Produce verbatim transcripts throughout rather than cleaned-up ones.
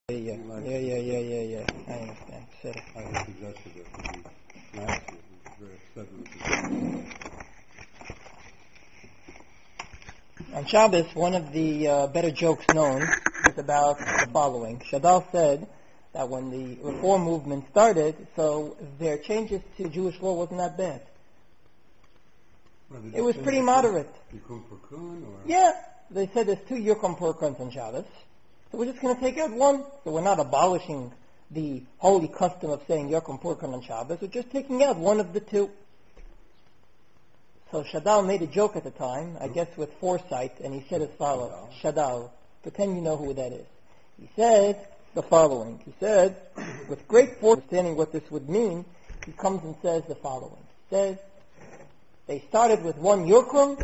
Yeah, yeah, yeah, yeah, yeah, yeah, yeah. I understand. Said it. I suggested it last year. He was very upset with it. On Shabbos, one of the uh, better jokes known is about the following. Shadal said that when the Reform movement started, so their changes to Jewish law wasn't that bad. Well, It was pretty moderate. Yom Kippur or? Yeah, they said there's two Yom Kippur on Shabbos, so we're just going to take out one. So we're not abolishing the holy custom of saying Yom Kippur on Shabbos. We're just taking out one of the two. So Shadal made a joke at the time, I guess with foresight, and he said as follows. Shadal, pretend you know who that is. He said the following. He said, with great foresight, understanding what this would mean, he comes and says the following. He says, they started with one Yukum,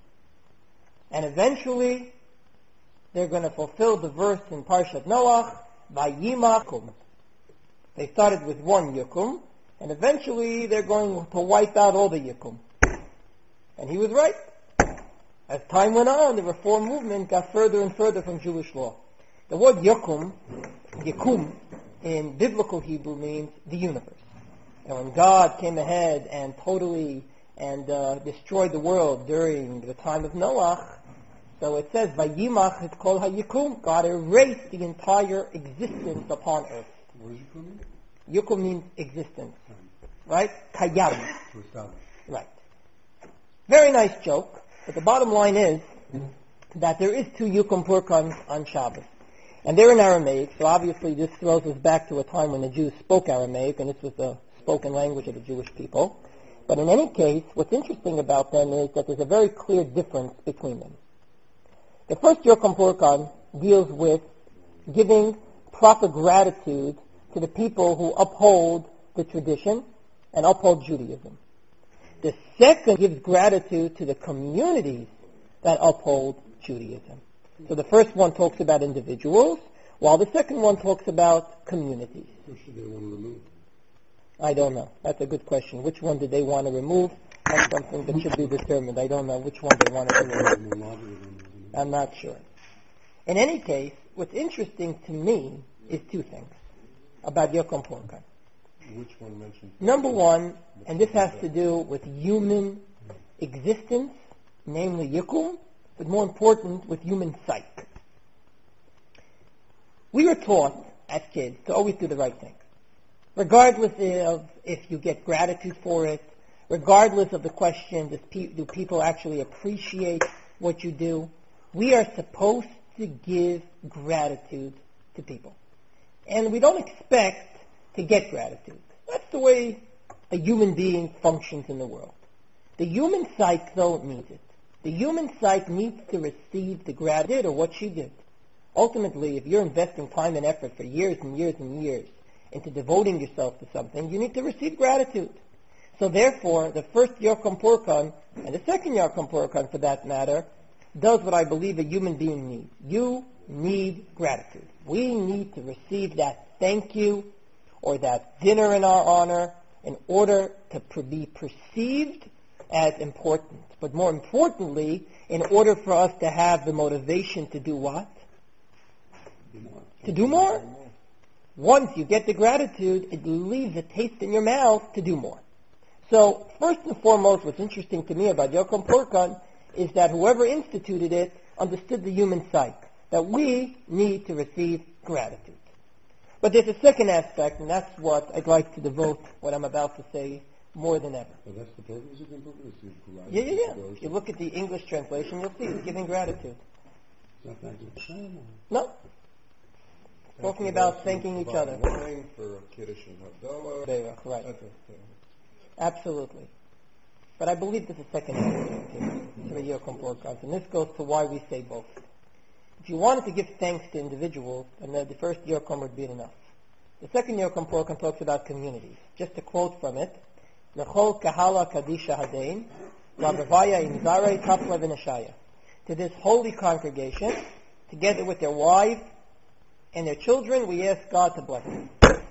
and eventually they're going to fulfill the verse in Parshat Noach, Vayimakum. They started with one Yukum, and eventually they're going to wipe out all the Yukum. And he was right. As time went on, the Reform movement got further and further from Jewish law. The word Yukum, Yikum, in biblical Hebrew means the universe. And when God came ahead and totally and uh, destroyed the world during the time of Noach, so it says, Vayimach is called HaYikum. God erased the entire existence upon earth. What does Yikum mean? Yikum means existence. Right? Kayam. To establish. Right. Very nice joke, but the bottom line is that there is two Yukum Purkan on Shabbos. And they're in Aramaic, so obviously this throws us back to a time when the Jews spoke Aramaic, and this was the spoken language of the Jewish people. But in any case, what's interesting about them is that there's a very clear difference between them. The first Yukum Purkan deals with giving proper gratitude to the people who uphold the tradition and uphold Judaism. The second gives gratitude to the communities that uphold Judaism. So the first one talks about individuals, while the second one talks about communities. What should they want to remove? I don't know. That's a good question. Which one did they want to remove? That's something that should be determined. I don't know which one they want to remove. I'm not sure. In any case, what's interesting to me is two things about Yukum Purkan. Which one mentioned? Number one, and this has to do with human existence, namely Yikum, but more important, with human psyche. We were taught as kids to always do the right thing, regardless of if you get gratitude for it, regardless of the question, does pe- do people actually appreciate what you do? We are supposed to give gratitude to people. And we don't expect to get gratitude. That's the way a human being functions in the world. The human psyche, though, needs it. The human psyche needs to receive the gratitude or what she did. Ultimately, if you're investing time and effort for years and years and years into devoting yourself to something, you need to receive gratitude. So therefore, the first Yukum Purkan, and the second Yukum Purkan for that matter, does what I believe a human being needs. You need gratitude. We need to receive that thank you or that dinner in our honor in order to per- be perceived as important. But more importantly, in order for us to have the motivation to do what? Do more. To do more. Once you get the gratitude, it leaves a taste in your mouth to do more. So, first and foremost, what's interesting to me about Yukum Purkan is that whoever instituted it understood the human psyche, that we need to receive gratitude. But there's a second aspect, and that's what I'd like to devote what I'm about to say more than ever. So that's the purpose of Yom Kippur? Is to provide Yeah, yeah, yeah. those- If you look at the English translation, you'll see it's giving gratitude. It's not thanking Hashem, or- No. Talking about thanking each other. Wine for Kiddush and Havdalah. Right. That's it. Absolutely. But I believe there's a second aspect to the Yukum Purkan, and this goes to why we say both. If you wanted to give thanks to individuals, then the first Yukum would be enough. The second Yukum Purkan talks about communities. Just a quote from it: "Lechol kahala kadisha hadein, rabavaya imzarei tapla v'neshaya." To this holy congregation, together with their wives and their children, we ask God to bless them.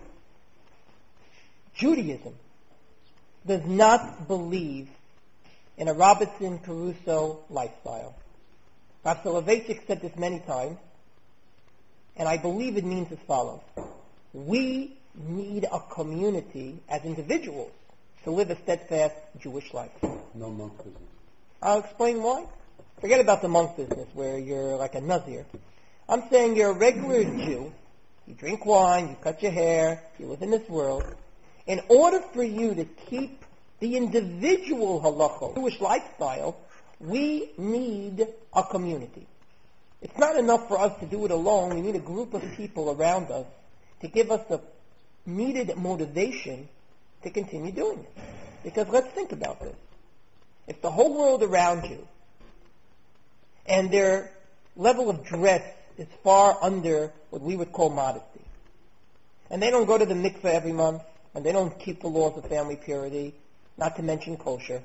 Judaism does not believe in a Robinson Crusoe lifestyle. Rav Soloveitchik said this many times. And I believe it means as follows. We need a community as individuals to live a steadfast Jewish life. No monk business. I'll explain why. Forget about the monk business where you're like a Nazir. I'm saying you're a regular Jew. You drink wine, you cut your hair, you live in this world. In order for you to keep the individual halacha, Jewish lifestyle, we need a community. It's not enough for us to do it alone. We need a group of people around us to give us the needed motivation to continue doing it. Because let's think about this. If the whole world around you and their level of dress is far under what we would call modesty, and they don't go to the mikveh every month, and they don't keep the laws of family purity, not to mention kosher,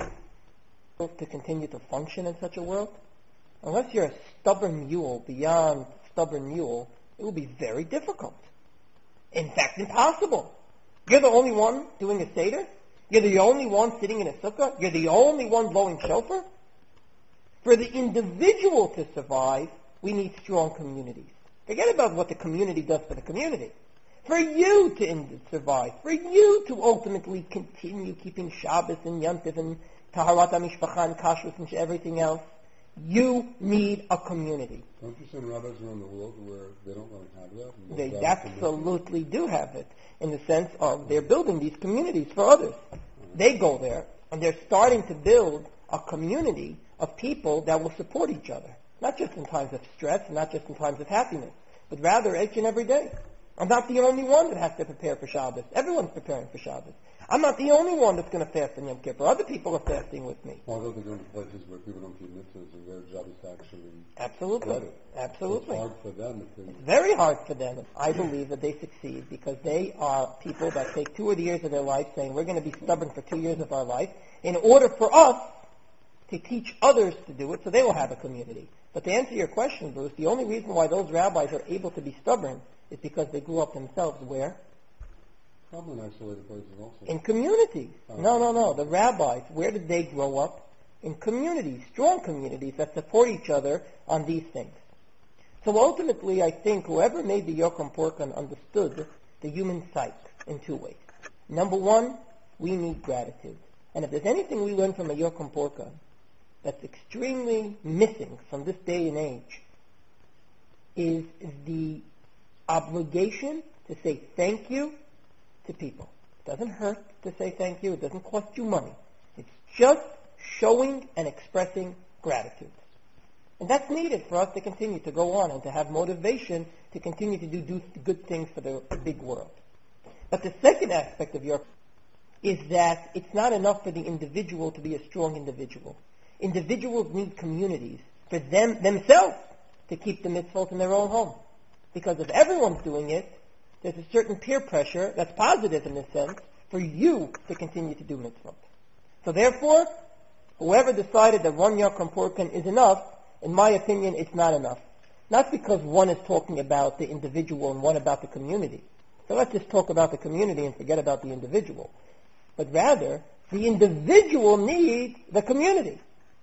to continue to function in such a world, unless you're a stubborn mule beyond stubborn mule, it will be very difficult. In fact, impossible. You're the only one doing a seder? You're the only one sitting in a sukkah? You're the only one blowing shofar? For the individual to survive, we need strong communities. Forget about what the community does for the community. For you to in- survive, for you to ultimately continue keeping Shabbos and Yom Tov and Taharat HaMishpacha and Kashrus and everything else, you need a community. Don't you send rabbis around the world where they don't really have that? They absolutely do have it, in the sense of they're building these communities for others. Mm-hmm. They go there, and they're starting to build a community of people that will support each other, not just in times of stress, not just in times of happiness, but rather each and every day. I'm not the only one that has to prepare for Shabbos. Everyone's preparing for Shabbos. I'm not the only one that's going to fast on Yom Kippur. Other people are fasting with me. Although they're going to places where people don't keep mitzvahs and their job is to actually Absolutely. spread it. Absolutely. It's hard for them. If they... It's very hard for them. I believe that they succeed because they are people that take two or the years of their life saying, we're going to be stubborn for two years of our life in order for us to teach others to do it so they will have a community. But to answer your question, Bruce, the only reason why those rabbis are able to be stubborn is because they grew up themselves where? Probably in isolated places also. In communities. No, no, no. The rabbis, where did they grow up? In communities, strong communities that support each other on these things. So ultimately, I think whoever made the Yocham Porkan understood the human psyche in two ways. Number one, we need gratitude. And if there's anything we learn from a Yocham Porkan that's extremely missing from this day and age, is the obligation to say thank you to people. It doesn't hurt to say thank you. It doesn't cost you money. It's just showing and expressing gratitude. And that's needed for us to continue to go on and to have motivation to continue to do, do good things for the big world. But the second aspect of your is that it's not enough for the individual to be a strong individual. Individuals need communities for them themselves to keep the mitzvot in their own home. Because if everyone's doing it, there's a certain peer pressure that's positive in this sense for you to continue to do mitzvot. So therefore, whoever decided that one Yocham Porkan is enough, in my opinion, it's not enough. Not because one is talking about the individual and one about the community. So let's just talk about the community and forget about the individual. But rather, the individual needs the community.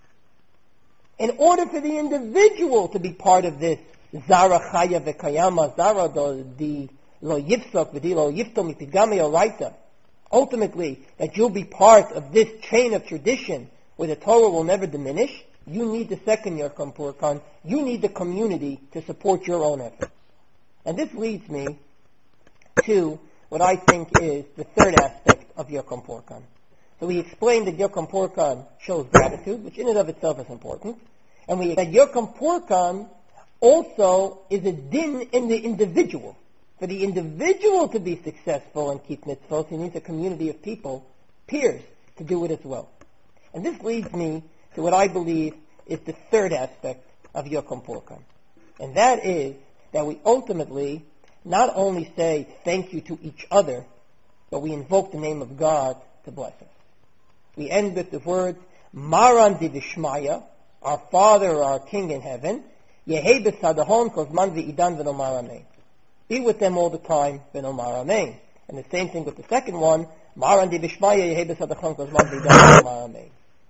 In order for the individual to be part of this Zara Chaya V'Kayama, Zara the Lo Yifsok V'di Lo Yifto Mipigame Oraita, ultimately, that you'll be part of this chain of tradition where the Torah will never diminish, you need the second Yocham Porkan. You need the community to support your own efforts. And this leads me to what I think is the third aspect of Yocham Porkan. So we explained that Yocham Porkan shows gratitude, which in and of itself is important. And we that Yocham Porkan also is a din in the individual. For the individual to be successful and keep mitzvot, he needs a community of people, peers, to do it as well. And this leads me to what I believe is the third aspect of Yocham Porkan. And that is that we ultimately not only say thank you to each other, but we invoke the name of God to bless us. We end with the words, Maran Divishmaya, our Father, our King in heaven, Yehei b'sadahon kozman v'idan v'nomar amen. Be with them all the time, v'nomar amen. And the same thing with the second one, Maran Divishmaya, Yehei b'sadahon kozman v'idan v'nomar amen.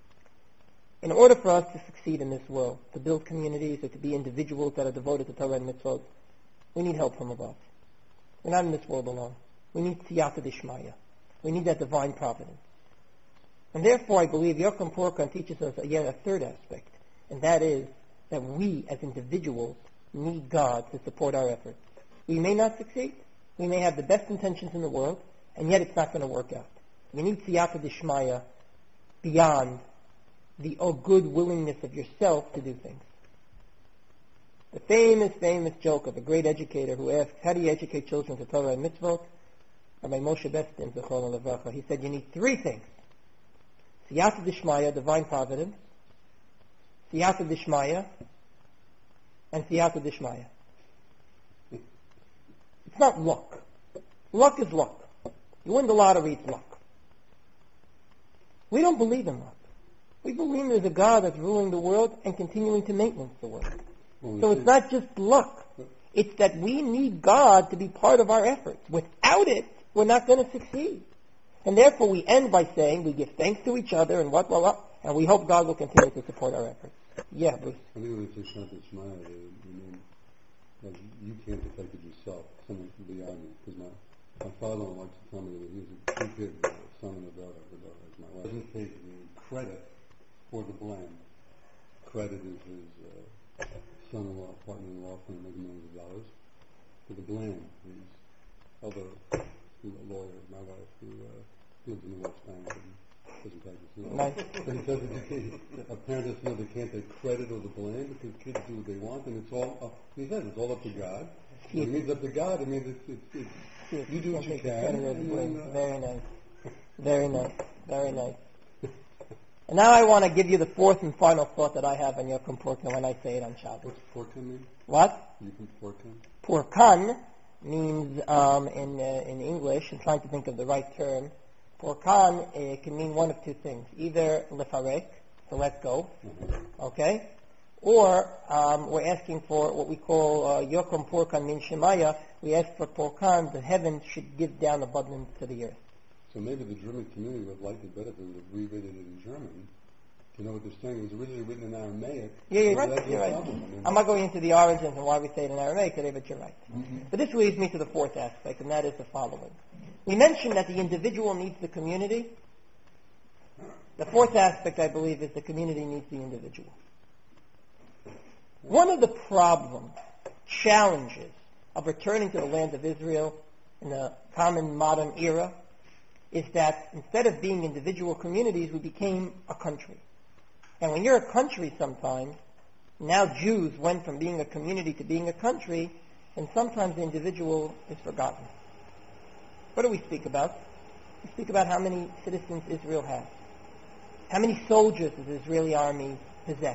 In order for us to succeed in this world, to build communities or to be individuals that are devoted to Torah and mitzvot, We need help from above. We're not in this world alone. We need siyata dishmaya. We need that divine providence. And therefore, I believe Yochum Purkan teaches us yet a third aspect, and that is that we, as individuals, need God to support our efforts. We may not succeed. We may have the best intentions in the world, and yet it's not going to work out. You need siyata dishmaya beyond the oh, good willingness of yourself to do things. The famous, famous joke of a great educator who asks, how do you educate children to Torah and mitzvot? Rabbi Moshe Bestin, Zechron Levracha, he said, you need three things. Siyata dishmaya, divine providence, siyata dishmaya, and siyata dishmaya. It's not luck. Luck is luck. You win the lottery, it's luck. We don't believe in luck. We believe there's a God that's ruling the world and continuing to maintenance the world. Well, so it's not just luck. It's that we need God to be part of our efforts. Without it, we're not going to succeed. And therefore we end by saying we give thanks to each other and what, what, what, and we hope God will continue to support our efforts. Yeah, Bruce. I think when you say Shabbat Shmaya, you mean like you can't protect it yourself. Someone beyond you. Because my, my father-in-law likes to tell me that he's a two-kid uh, son and a daughter. The daughter is my wife. He doesn't take the credit for the blame. Credit is his uh, son-in-law, partner-in-law, for making millions of dollars. For the blame, his other lawyer, my wife, who uh, lives in the West Bank and doesn't practice law. Nice. But he says that a parent doesn't know they can't take credit or the blame because kids do what they want, and it's all up. He says it's all up to God. When it means up to God, it means it's, it's, it's you do what you can. And then, uh, very nice, very nice, very nice. And now I want to give you the fourth and final thought that I have on Yochum Purkan when I say it on Shabbos. What's Purkan mean? What? Yochum Purkan? Purkan means, um, in uh, in English, I'm trying to think of the right term, Purkan uh, can mean one of two things. Either lefarek, to let go, mm-hmm. okay? Or um, we're asking for what we call uh, Yochum Purkan min Shemaya. We ask for Purkan, the heavens should give down abundance to the earth. So maybe the German community would like it better if we reread it in German to know what they're saying. It was originally written in Aramaic. Yeah, you're so right. You're right. I mean, I'm not going into the origins and why we say it in Aramaic today, but you're right. Mm-hmm. But this leads me to the fourth aspect, and that is the following. We mentioned that the individual needs the community. The fourth aspect, I believe, is the community needs the individual. One of the problems, challenges of returning to the land of Israel in the common modern era is that instead of being individual communities, we became a country. And when you're a country sometimes, now Jews went from being a community to being a country, and sometimes the individual is forgotten. What do we speak about? We speak about how many citizens Israel has. How many soldiers does the Israeli army possess?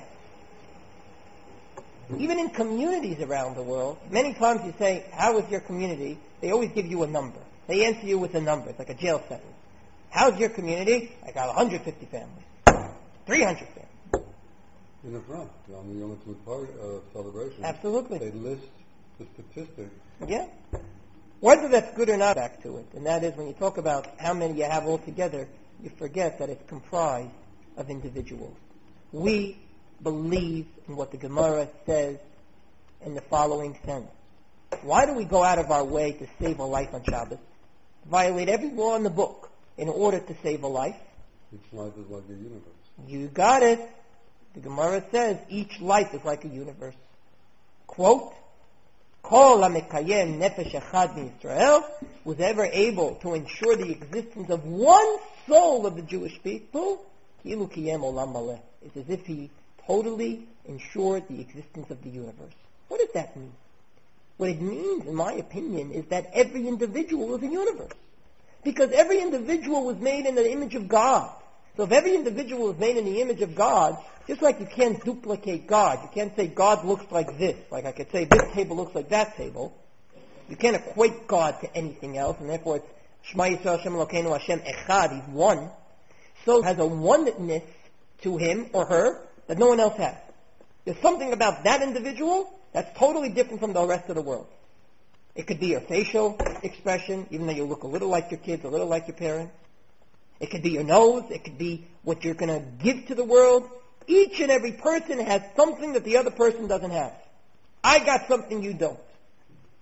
Even in communities around the world, many times you say, how is your community? They always give you a number. They answer you with a number. It's like a jail sentence. How's your community? I got one hundred fifty families. three hundred families. In the front, on the Yom Kippur uh, celebration. Absolutely. They list the statistics. Yeah. Whether that's good or not, back to it. And that is when you talk about how many you have altogether, you forget that it's comprised of individuals. We believe in what the Gemara says in the following sense. Why do we go out of our way to save a life on Shabbos? Violate every law in the book in order to save a life? Each life is like a universe. You got it. The Gemara says each life is like a universe. Quote, Kol HaMekayem Nefesh Echad Yisrael was ever able to ensure the existence of one soul of the Jewish people, Ki'ilu Kiyem Olam Maleh. It's as if he totally ensured the existence of the universe. What does that mean? What it means, in my opinion, is that every individual is a universe. Because every individual was made in the image of God. So if every individual is made in the image of God, just like you can't duplicate God, you can't say God looks like this. Like I could say this table looks like that table. You can't equate God to anything else, and therefore it's Shema Yisrael Hashem Elokeinu Hashem Echad, He's one. So it has a oneness to him or her that no one else has. There's something about that individual that's totally different from the rest of the world. It could be your facial expression, even though you look a little like your kids, a little like your parents. It could be your nose. It could be what you're going to give to the world. Each and every person has something that the other person doesn't have. I got something you don't.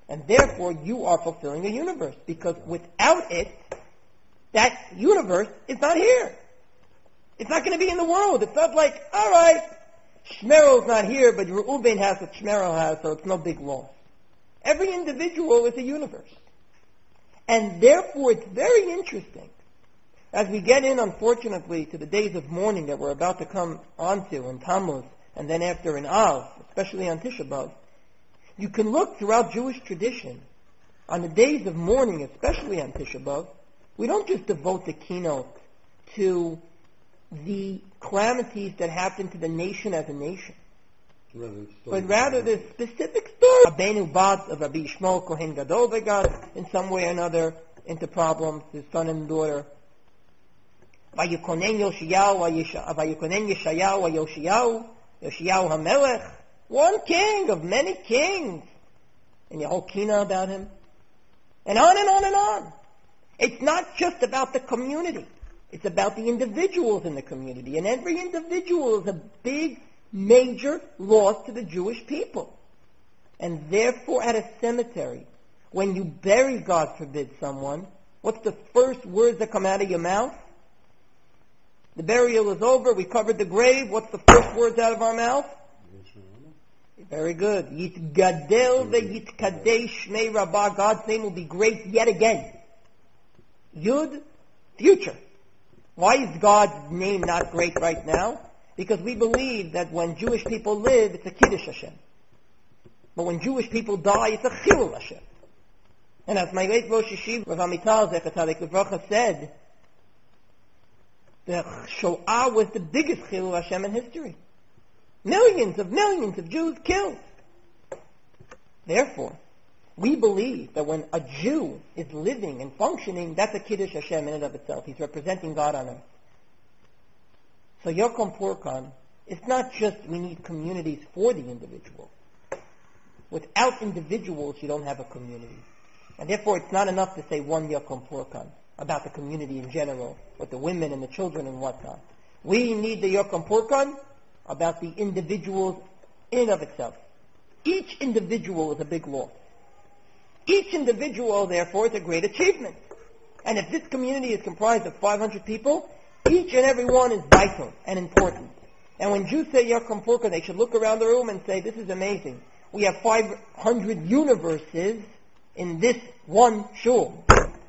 And therefore, you are fulfilling a universe, because without it, that universe is not here. It's not going to be in the world. It's not like, all right, Shmerel's not here, but Reuben has what Shmerel has, so it's no big loss. Every individual is a universe. And therefore, it's very interesting, as we get in, unfortunately, to the days of mourning that we're about to come onto in Tammuz, and then after in Av, especially on Tisha B'Av, you can look throughout Jewish tradition, on the days of mourning, especially on Tisha B'Av, we don't just devote the keynote to the calamities that happened to the nation as a nation, Rather but rather the specific story. Rabbeinu Bat of Rabbi Shmuel Kohen Gadol, they got in some way or another into problems, his son and daughter. Vayikonen Yoshiyahu, Vayikonen Yeshayahu, Yoshiyahu, Yoshiyahu HaMelech, one king of many kings, and the whole kina about him, and on and on and on. It's not just about the community. It's about the individuals in the community. And every individual is a big, major loss to the Jewish people. And therefore, at a cemetery, when you bury, God forbid, someone, what's the first words that come out of your mouth? The burial is over. We covered the grave. What's the first words out of our mouth? Very good. Yitgadel ve'yitkadesh shmei rabbah. God's name will be great yet again. Yud, future. Why is God's name not great right now? Because we believe that when Jewish people live, it's a Kiddush Hashem. But when Jewish people die, it's a Chilul Hashem. And as my late Rosh Yeshiva, Rav Amital Zecher Tzaddik Livracha said, the Shoah was the biggest Chilul Hashem in history. Millions of millions of Jews killed. Therefore, we believe that when a Jew is living and functioning, that's a Kiddush Hashem in and of itself. He's representing God on earth. So Yokom Purkan, it's not just we need communities for the individual. Without individuals, you don't have a community. And therefore, it's not enough to say one Yokom Purkan about the community in general, with the women and the children and whatnot. We need the Yokom Purkan about the individuals in and of itself. Each individual is a big loss. Each individual, therefore, is a great achievement. And if this community is comprised of five hundred people, each and every one is vital and important. And when Jews say Yokom Purkan, they should look around the room and say, this is amazing. We have five hundred universes in this one shul.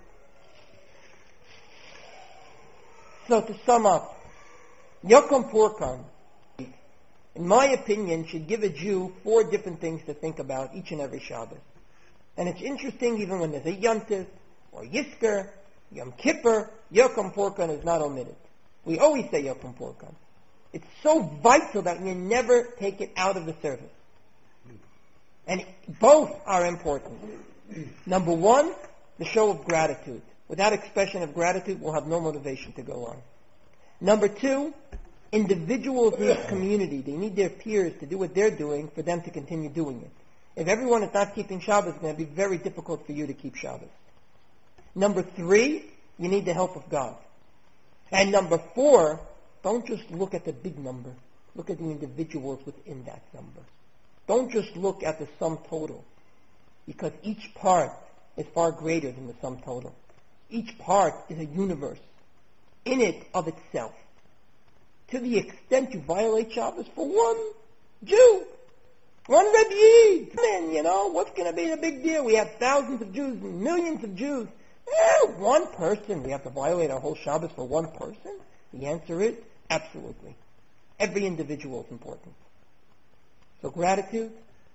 So to sum up, Yokom Purkan, in my opinion, should give a Jew four different things to think about each and every Shabbos. And it's interesting, even when there's a Yontif, or Yisker, Yom Kippur, Yokom Purkan is not omitted. We always say Yokom Purkan. It's so vital that you never take it out of the service. And both are important. Number one, the show of gratitude. Without expression of gratitude, we'll have no motivation to go on. Number two, individuals need community. They need their peers to do what they're doing for them to continue doing it. If everyone is not keeping Shabbos, it's going to be very difficult for you to keep Shabbos. Number three, you need the help of God. And number four, don't just look at the big number. Look at the individuals within that number. Don't just look at the sum total, because each part is far greater than the sum total. Each part is a universe in it of itself. To the extent you violate Shabbos for one Jew, one Rebbe Yid, man, you know, what's going to be the big deal? We have thousands of Jews, millions of Jews. Eh, one person, we have to violate our whole Shabbos for one person? The answer is absolutely. Every individual is important. So gratitude,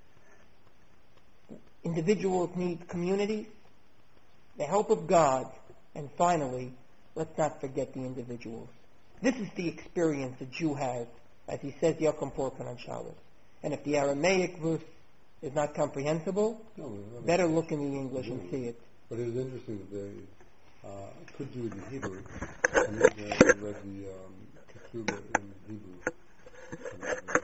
individuals need communities, the help of God, and finally, let's not forget the individuals. This is the experience a Jew has, as he says Yokom Purkan on Shabbos. And if the Aramaic verse is not comprehensible, no, I mean, better look in the English and see it. But it is interesting that they uh, could do it in Hebrew. And they uh, read the um, Ketubah in Hebrew.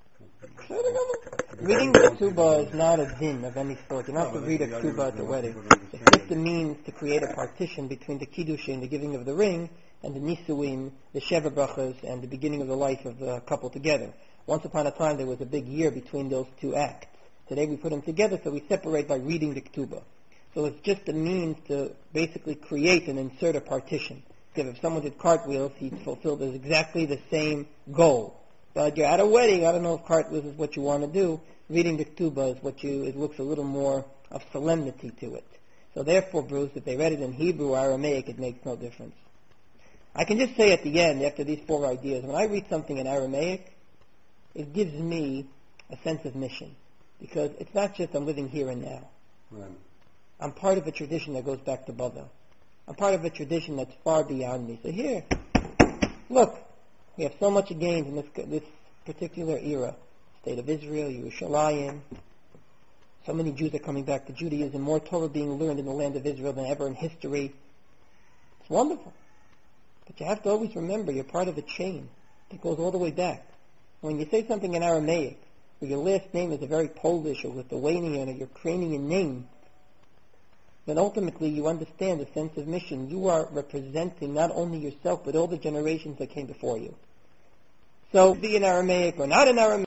Reading the Ketubah is not a din of any sort. You're not to read a Ketubah at the wedding. It's just a means to create a partition between the Kiddush and the giving of the ring, and the Nisuin, the Sheva Brachas, and the beginning of the life of the couple together. Once upon a time, there was a big year between those two acts. Today we put them together, so we separate by reading the Ketubah. So it's just a means to basically create and insert a partition. Because if someone did cartwheels, he'd fulfill exactly the same goal. But you're at a wedding, I don't know if cartwheels is what you want to do. Reading the Ketubah is what you, it looks a little more of solemnity to it. So therefore, Bruce, if they read it in Hebrew or Aramaic, it makes no difference. I can just say at the end, after these four ideas, when I read something in Aramaic, it gives me a sense of mission. Because it's not just I'm living here and now. Right. I'm part of a tradition that goes back to Bavel. I'm part of a tradition that's far beyond me. So here, look, we have so much gained in this, this particular era. State of Israel, Yerushalayim. So many Jews are coming back to Judaism. More Torah being learned in the land of Israel than ever in history. It's wonderful. But you have to always remember you're part of a chain that goes all the way back. When you say something in Aramaic, where your last name is a very Polish or Lithuanian or Ukrainian name, then ultimately you understand the sense of mission. You are representing not only yourself, but all the generations that came before you. So be in Aramaic or not in Aramaic,